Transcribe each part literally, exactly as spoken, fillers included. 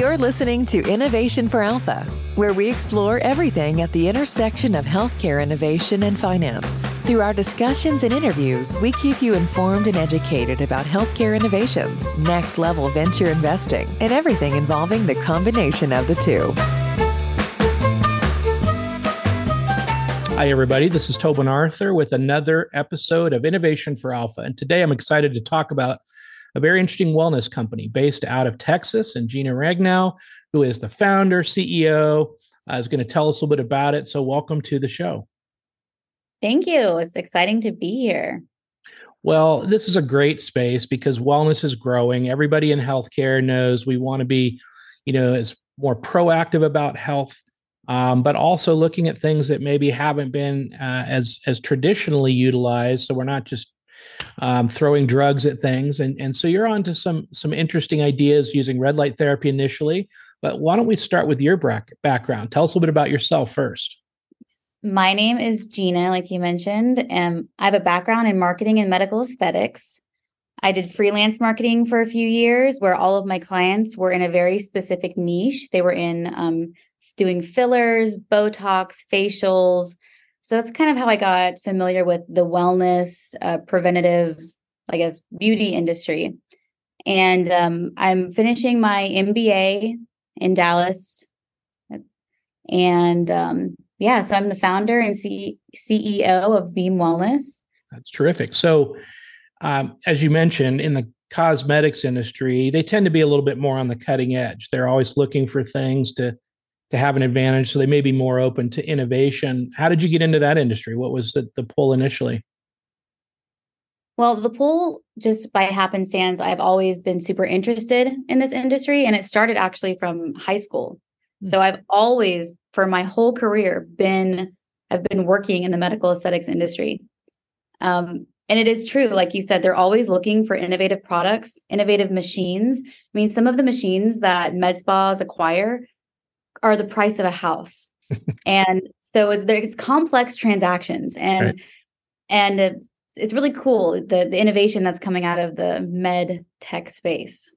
You're listening to Innovation for Alpha, where we explore everything at the intersection of healthcare innovation and finance. Through our discussions and interviews, we keep you informed and educated about healthcare innovations, next-level venture investing, and everything involving the combination of the two. Hi, everybody. This is Tobin Arthur with another episode of Innovation for Alpha. And today I'm excited to talk about a very interesting wellness company based out of Texas. And Gina Ragnow, who is the founder, C E O, uh, is going to tell us a little bit about it. So welcome to the show. Thank you. It's exciting to be here. Well, this is a great space because wellness is growing. Everybody in healthcare knows we want to be, you know, as more proactive about health, um, but also looking at things that maybe haven't been uh, as as traditionally utilized. So we're not just um, throwing drugs at things. And, and so you're on to some, some interesting ideas using red light therapy initially. But why don't we start with your bra- background? Tell us a little bit about yourself first. My name is Gina, like you mentioned, and I have a background in marketing and medical aesthetics. I did freelance marketing for a few years where all of my clients were in a very specific niche. They were in um, doing fillers, Botox, facials. So that's kind of how I got familiar with the wellness, uh, preventative, I guess, beauty industry. And um, I'm finishing my M B A in Dallas. And um, yeah, so I'm the founder and C- CEO of Beam Wellness. That's terrific. So um, as you mentioned, in the cosmetics industry, they tend to be a little bit more on the cutting edge. They're always looking for things to to have an advantage. So they may be more open to innovation. How did you get into that industry? What was the, the pull initially? Well, the pull, just by happenstance, I've always been super interested in this industry. And it started actually from high school. Mm-hmm. So I've always, for my whole career, been, I've been working in the medical aesthetics industry. Um, and it is true, like you said, they're always looking for innovative products, innovative machines. I mean, some of the machines that med spas acquire are the price of a house. And so it's there, it's complex transactions and, right. and uh, it's really cool. The, the innovation that's coming out of the med tech space.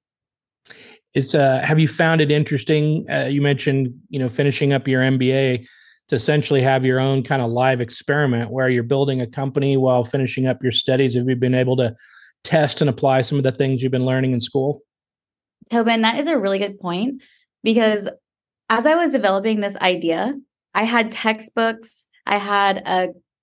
It's uh, have you found it interesting? Uh, you mentioned, you know, finishing up your M B A to essentially have your own kind of live experiment where you're building a company while finishing up your studies. Have you been able to test and apply some of the things you've been learning in school? Tobin, that is a really good point because as I was developing this idea, I had textbooks, I had uh,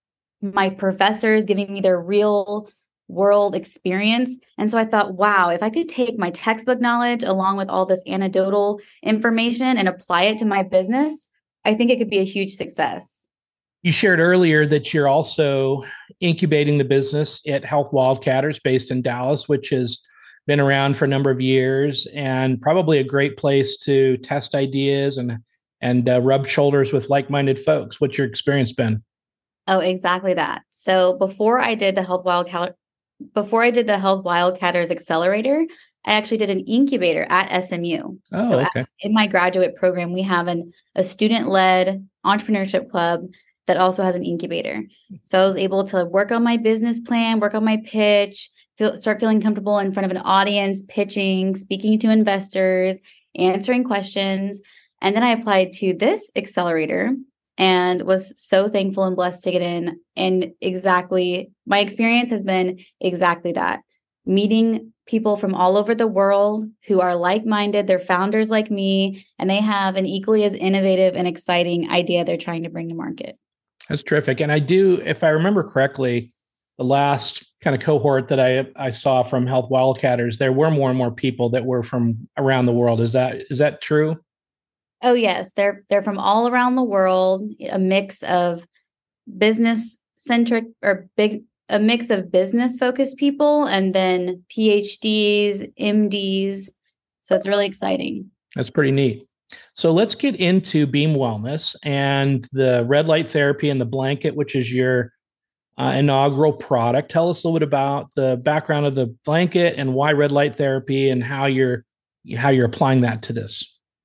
my professors giving me their real world experience. And so I thought, wow, if I could take my textbook knowledge along with all this anecdotal information and apply it to my business, I think it could be a huge success. You shared earlier that you're also incubating the business at Health Wildcatters based in Dallas, which is been around for a number of years and probably a great place to test ideas and and uh, rub shoulders with like-minded folks. What's your experience been? Oh, exactly that. So before I did the Health Wildcat, before I did the Health Wildcatters Accelerator, I actually did an incubator at S M U. Oh, so okay. At, in my graduate program, we have an a student-led entrepreneurship club that also has an incubator. So I was able to work on my business plan, work on my pitch, feel, start feeling comfortable in front of an audience, pitching, speaking to investors, answering questions. And then I applied to this accelerator and was so thankful and blessed to get in. And exactly, my experience has been exactly that. Meeting people from all over the world who are like-minded, they're founders like me, and they have an equally as innovative and exciting idea they're trying to bring to market. That's terrific. And I do, if I remember correctly, the last kind of cohort that I I saw from Health Wildcatters, there were more and more people that were from around the world. Is that is that true? Oh, yes. They're they're from all around the world, a mix of business centric or big a mix of business focused people and then P H Ds, M Ds. So it's really exciting. That's pretty neat. So let's get into Beam Wellness and the red light therapy and the blanket, which is your uh, inaugural product. Tell us a little bit about the background of the blanket and why red light therapy and how you're how you're applying that to this.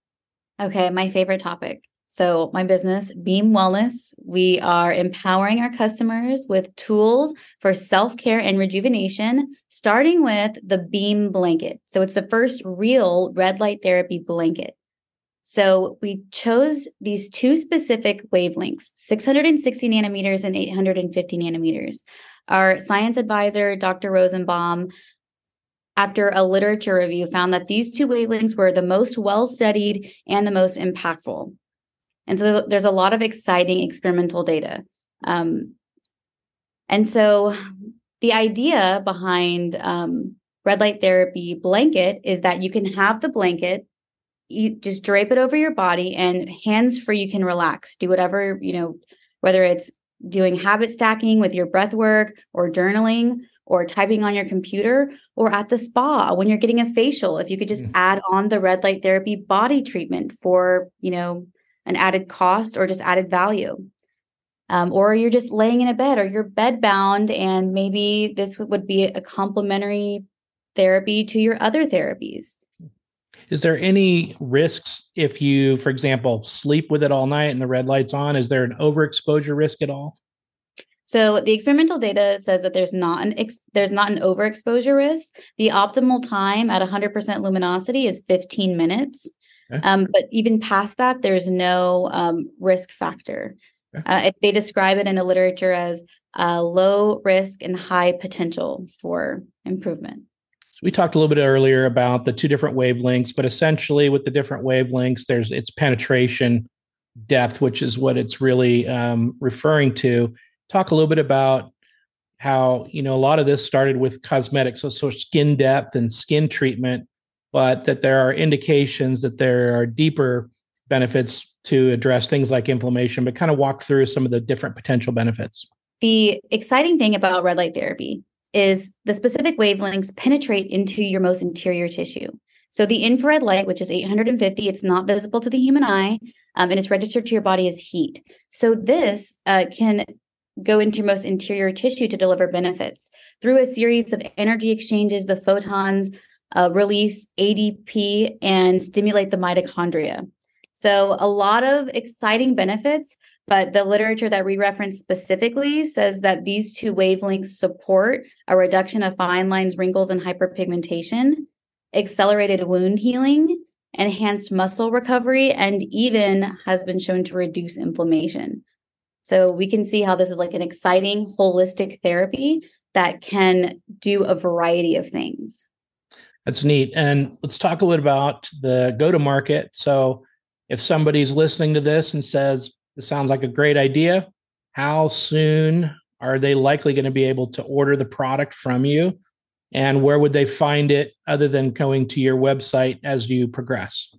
Okay, my favorite topic. So my business, Beam Wellness, we are empowering our customers with tools for self-care and rejuvenation, starting with the Beam blanket. So it's the first real red light therapy blanket. So we chose these two specific wavelengths, six hundred sixty nanometers and eight hundred fifty nanometers. Our science advisor, Doctor Rosenbaum, after a literature review, found that these two wavelengths were the most well-studied and the most impactful. And so there's a lot of exciting experimental data. Um, and so the idea behind um, red light therapy blanket is that you can have the blanket, you just drape it over your body, and hands-free, you can relax, do whatever, you know, whether it's doing habit stacking with your breath work or journaling or typing on your computer or at the spa when you're getting a facial. If you could just mm. add on the red light therapy body treatment for, you know, an added cost or just added value. Um, or you're just laying in a bed or you're bed bound, and maybe this would be a complementary therapy to your other therapies. Is there any risks if you, for example, sleep with it all night and the red light's on? Is there an overexposure risk at all? So the experimental data says that there's not an ex- there's not an overexposure risk. The optimal time at one hundred percent luminosity is fifteen minutes. Okay. Um, but even past that, there's no um, risk factor. Okay. Uh, it, they describe it in the literature as uh, low risk and high potential for improvement. So we talked a little bit earlier about the two different wavelengths, but essentially with the different wavelengths, there's its penetration depth, which is what it's really um, referring to. Talk a little bit about how, you know, a lot of this started with cosmetics, so, so skin depth and skin treatment, but that there are indications that there are deeper benefits to address things like inflammation, but kind of walk through some of the different potential benefits. The exciting thing about red light therapy is the specific wavelengths penetrate into your most interior tissue. So the infrared light, which is eight hundred fifty, it's not visible to the human eye, um, and it's registered to your body as heat. So this uh, can go into your most interior tissue to deliver benefits through a series of energy exchanges. The photons uh, release A D P and stimulate the mitochondria. So a lot of exciting benefits, but the literature that we reference specifically says that these two wavelengths support a reduction of fine lines, wrinkles, and hyperpigmentation, accelerated wound healing, enhanced muscle recovery, and even has been shown to reduce inflammation. So we can see how this is like an exciting holistic therapy that can do a variety of things. That's neat. And let's talk a little about the go-to-market. So if somebody's listening to this and says, this sounds like a great idea, how soon are they likely going to be able to order the product from you? And where would they find it other than going to your website as you progress?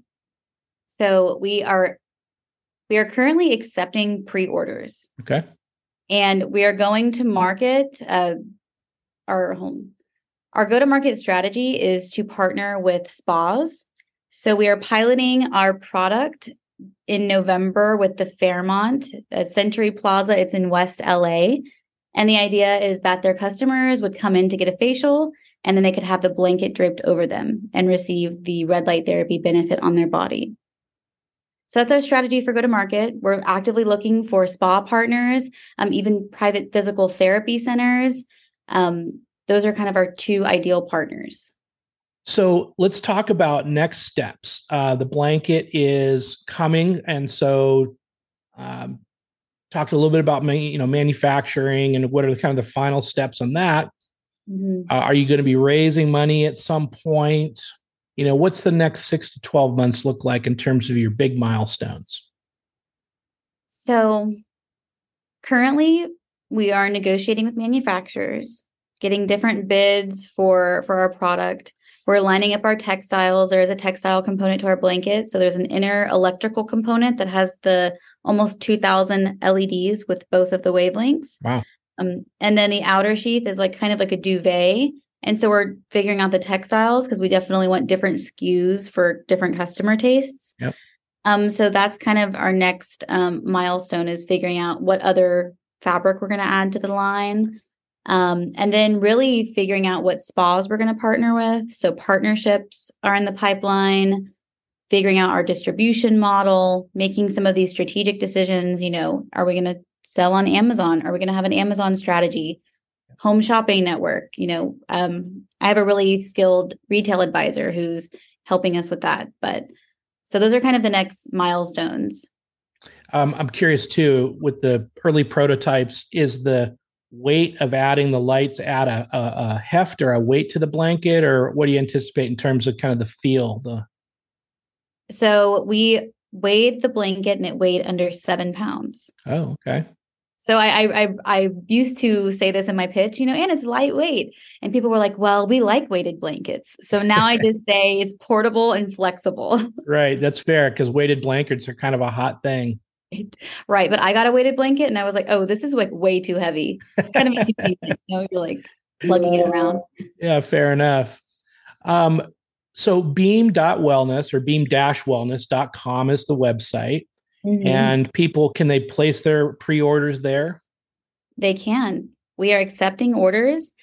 So we are we are currently accepting pre-orders. Okay. And we are going to market uh, our home. Our go-to-market strategy is to partner with spas. So we are piloting our product in November with the Fairmont at Century Plaza. It's in West L A. And the idea is that their customers would come in to get a facial, and then they could have the blanket draped over them and receive the red light therapy benefit on their body. So that's our strategy for go-to-market. We're actively looking for spa partners, um, even private physical therapy centers. Um, those are kind of our two ideal partners. So let's talk about next steps. Uh, the blanket is coming, and so um, talked a little bit about you know manufacturing and what are the kind of the final steps on that. Mm-hmm. Uh, are you going to be raising money at some point? You know, what's the next six to twelve months look like in terms of your big milestones? So currently, we are negotiating with manufacturers, getting different bids for for our product. We're lining up our textiles. There is a textile component to our blanket. So there's an inner electrical component that has the almost two thousand L E Ds with both of the wavelengths. Wow. Um, and then the outer sheath is like kind of like a duvet. And so we're figuring out the textiles because we definitely want different S K Us for different customer tastes. Yep. Um, so that's kind of our next um, milestone is figuring out what other fabric we're going to add to the line. Um, and then really figuring out what spas we're going to partner with. So partnerships are in the pipeline, figuring out our distribution model, making some of these strategic decisions. You know, are we going to sell on Amazon? Are we going to have an Amazon strategy? Home shopping network? You know, um, I have a really skilled retail advisor who's helping us with that. But So those are kind of the next milestones. Um, I'm curious too, with the early prototypes, is the weight of adding the lights add a, a, a heft or a weight to the blanket, or what do you anticipate in terms of kind of the feel? The So we weighed the blanket and it weighed under seven pounds. Oh, okay. So I, I I I used to say this in my pitch, you know, and it's lightweight. And people were like, well, we like weighted blankets. So now I just say it's portable and flexible. Right. That's fair, because weighted blankets are kind of a hot thing. Right. But I got a weighted blanket and I was like, oh, this is like way too heavy. It's kind of makes you know, you're like lugging it around. Yeah, fair enough. Um, so beam dot wellness or beam dash wellness dot com is the website. Mm-hmm. And people, can they place their pre-orders there? They can. We are accepting orders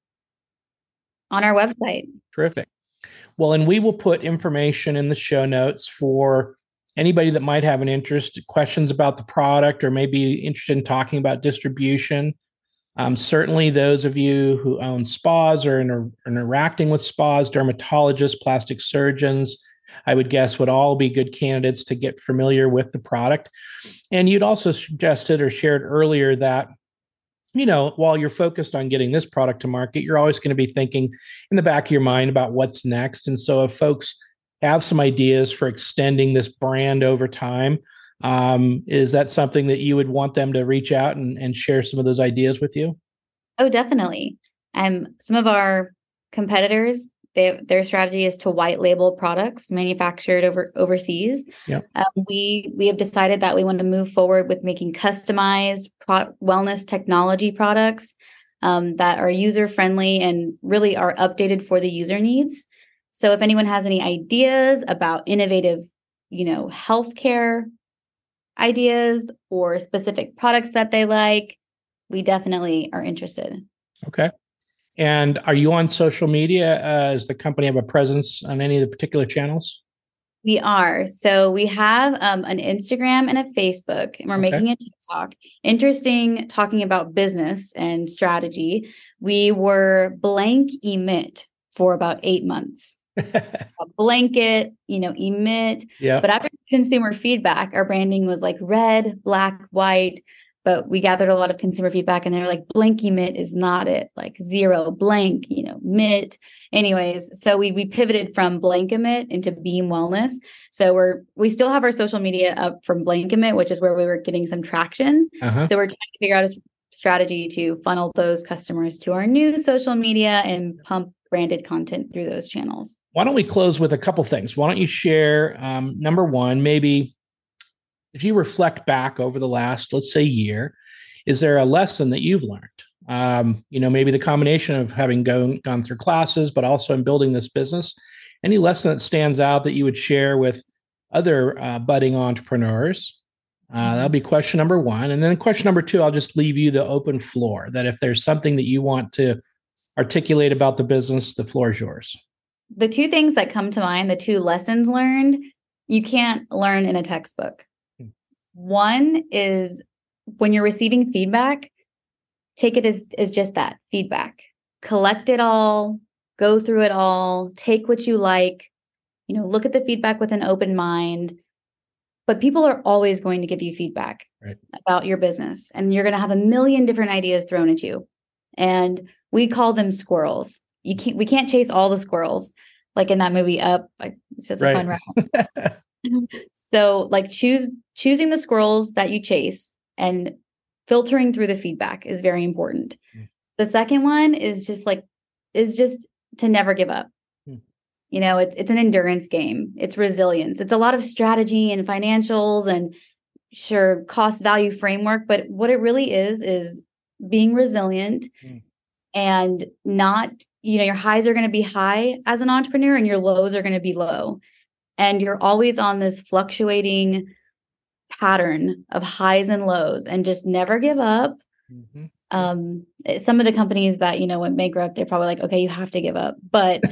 on our website. Terrific. Well, and we will put information in the show notes for anybody that might have an interest, questions about the product, or maybe interested in talking about distribution. Um, certainly those of you who own spas or inter- interacting with spas, dermatologists, plastic surgeons, I would guess would all be good candidates to get familiar with the product. And you'd also suggested or shared earlier that, you know, while you're focused on getting this product to market, you're always going to be thinking in the back of your mind about what's next. And so if folks have some ideas for extending this brand over time, um, is that something that you would want them to reach out and, and share some of those ideas with you? Oh, definitely. Um, some of our competitors, they, their strategy is to white label products manufactured over overseas. Yep. Um, we we have decided that we want to move forward with making customized pro- wellness technology products um, that are user friendly and really are updated for the user needs. So if anyone has any ideas about innovative, you know, healthcare ideas or specific products that they like, we definitely are interested. Okay. And are you on social media? Uh, does the company have a presence on any of the particular channels? We are. So we have um, an Instagram and a Facebook, and we're okay. making a TikTok. Interesting, talking about business and strategy. We were blank emit for about eight months. A blanket, you know, emit. Yeah. But after consumer feedback, our branding was like red, black, white. But we gathered a lot of consumer feedback and they're like, blank emit is not it, like zero, blank, you know, mit. Anyways, so we we pivoted from blank emit into Beam Wellness. So we're we still have our social media up from blank emit, which is where we were getting some traction. Uh-huh. So we're trying to figure out a strategy to funnel those customers to our new social media and pump branded content through those channels. Why don't we close with a couple things? Why don't you share, um, number one, maybe if you reflect back over the last, let's say, year, is there a lesson that you've learned? Um, you know, maybe the combination of having gone, gone through classes, but also in building this business. Any lesson that stands out that you would share with other uh, budding entrepreneurs? Uh, mm-hmm. That'll be question number one. And then question number two, I'll just leave you the open floor, that if there's something that you want to articulate about the business, the floor is yours. The two things that come to mind, the two lessons learned, you can't learn in a textbook. One is when you're receiving feedback, take it as, as just that, feedback. Collect it all, go through it all, take what you like, you know, look at the feedback with an open mind. But people are always going to give you feedback right. about your business. And you're going to have a million different ideas thrown at you. And we call them squirrels. You can't, we can't chase all the squirrels. Like in that movie Up, like, it's just a right. fun ride. So like choose choosing the squirrels that you chase and filtering through the feedback is very important. Mm. The second one is just like is just to never give up. Mm. You know, it's it's an endurance game. It's resilience. It's a lot of strategy and financials and sure cost value framework, but what it really is is being resilient mm. and not, you know, your highs are going to be high as an entrepreneur and your lows are going to be low. And you're always on this fluctuating pattern of highs and lows and just never give up. Mm-hmm. Um, some of the companies that, you know, went bankrupt, they're probably like, okay, you have to give up. But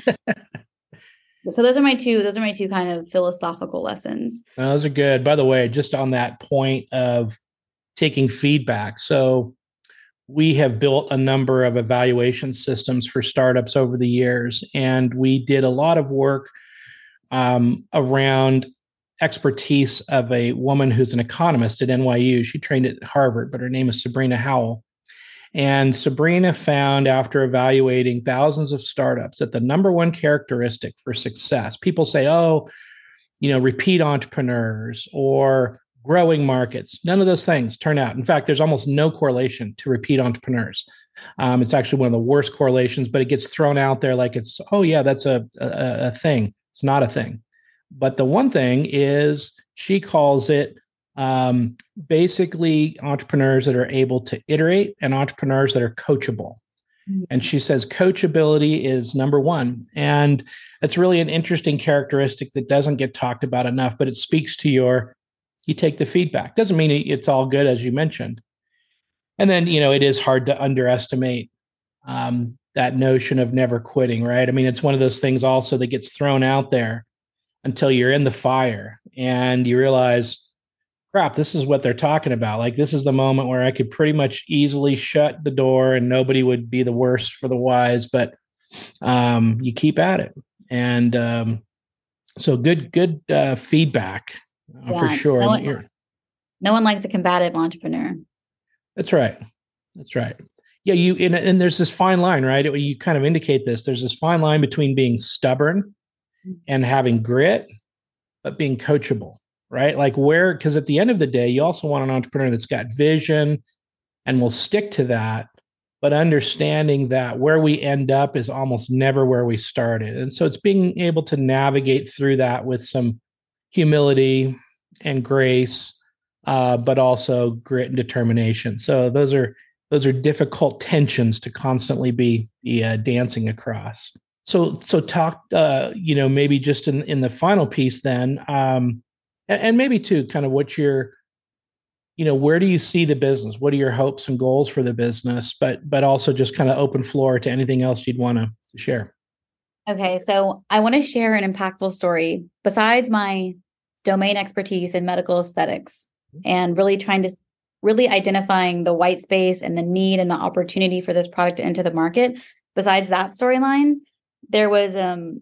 so those are my two, those are my two kind of philosophical lessons. Those are good. By the way, just on that point of taking feedback. So we have built a number of evaluation systems for startups over the years, and we did a lot of work um, around expertise of a woman who's an economist at N Y U. She trained at Harvard, but her name is Sabrina Howell. And Sabrina found, after evaluating thousands of startups, that the number one characteristic for success, people say, oh, you know, repeat entrepreneurs or growing markets. None of those things turn out. In fact, there's almost no correlation to repeat entrepreneurs. Um, it's actually one of the worst correlations, but it gets thrown out there like it's, oh yeah, that's a, a, a thing. It's not a thing. But the one thing is, she calls it um, basically entrepreneurs that are able to iterate and entrepreneurs that are coachable. Mm-hmm. And she says coachability is number one. And it's really an interesting characteristic that doesn't get talked about enough, but it speaks to your, you take the feedback. Doesn't mean it's all good, as you mentioned. And then, you know, it is hard to underestimate um, that notion of never quitting, right? I mean, it's one of those things also that gets thrown out there until you're in the fire and you realize, crap, this is what they're talking about. Like, this is the moment where I could pretty much easily shut the door and nobody would be the worse for the wise, but um, you keep at it. And um, so good, good uh, feedback uh, yeah, for sure. No one, no one likes a combative entrepreneur. That's right. That's right. Yeah. You, and, and there's this fine line, right? You kind of indicate this. There's this fine line between being stubborn and having grit, but being coachable, right? Like where, because at the end of the day, you also want an entrepreneur that's got vision and will stick to that, but understanding that where we end up is almost never where we started. And so it's being able to navigate through that with some humility and grace, uh, but also grit and determination. So those are those are difficult tensions to constantly be, be uh, dancing across. So so talk, uh, you know, maybe just in, in the final piece then, um, and, and maybe too, kind of what your, you know, where do you see the business? What are your hopes and goals for the business? But but also just kind of open floor to anything else you'd want to share. Okay, so I want to share an impactful story besides my domain expertise in medical aesthetics and really trying to really identifying the white space and the need and the opportunity for this product to enter the market. Besides that storyline, there was um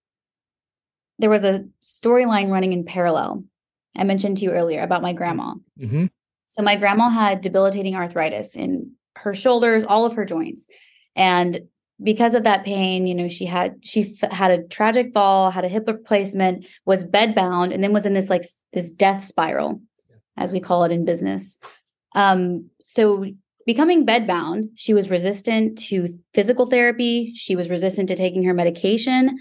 there was a storyline running in parallel. I mentioned to you earlier about my grandma. Mm-hmm. So my grandma had debilitating arthritis in her shoulders, all of her joints. And because of that pain, you know, she had, she f- had a tragic fall, had a hip replacement, was bedbound, and then was in this, like this death spiral, as we call it in business. Um, so becoming bedbound, she was resistant to physical therapy. She was resistant to taking her medication.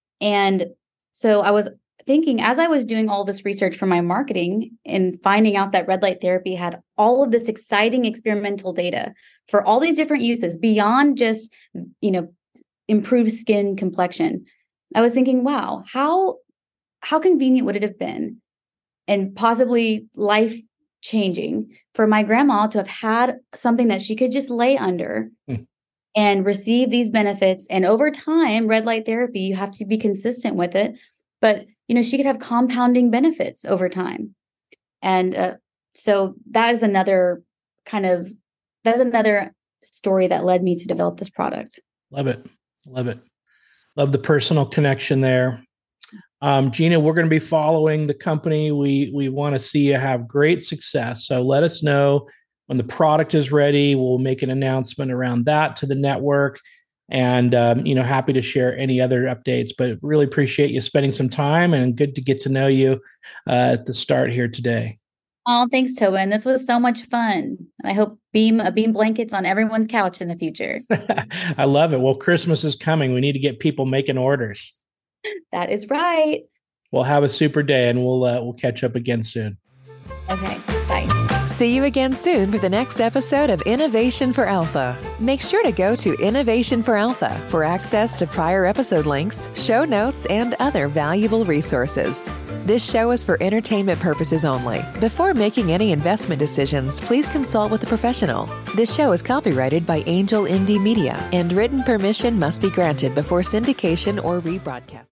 And so I was thinking, as I was doing all this research for my marketing and finding out that red light therapy had all of this exciting experimental data for all these different uses beyond just, you know, improved skin complexion, I was thinking, wow, how, how convenient would it have been and possibly life changing for my grandma to have had something that she could just lay under mm. and receive these benefits. And over time, red light therapy, you have to be consistent with it. But, you know, she could have compounding benefits over time. And uh, so that is another kind of, that's another story that led me to develop this product. Love it. Love it. Love the personal connection there. Um, Gina, we're going to be following the company. We, we want to see you have great success. So let us know when the product is ready. We'll make an announcement around that to the network. And, um, you know, happy to share any other updates, but really appreciate you spending some time and good to get to know you uh, at the start here today. Oh, thanks, Tobin. This was so much fun. I hope beam a beam blankets on everyone's couch in the future. I love it. Well, Christmas is coming. We need to get people making orders. That is right. Well, have a super day and we'll, uh, we'll catch up again soon. Okay. Bye. See you again soon for the next episode of Innovation for Alpha. Make sure to go to Innovation for Alpha for access to prior episode links, show notes, and other valuable resources. This show is for entertainment purposes only. Before making any investment decisions, please consult with a professional. This show is copyrighted by Angel Indie Media, and written permission must be granted before syndication or rebroadcast.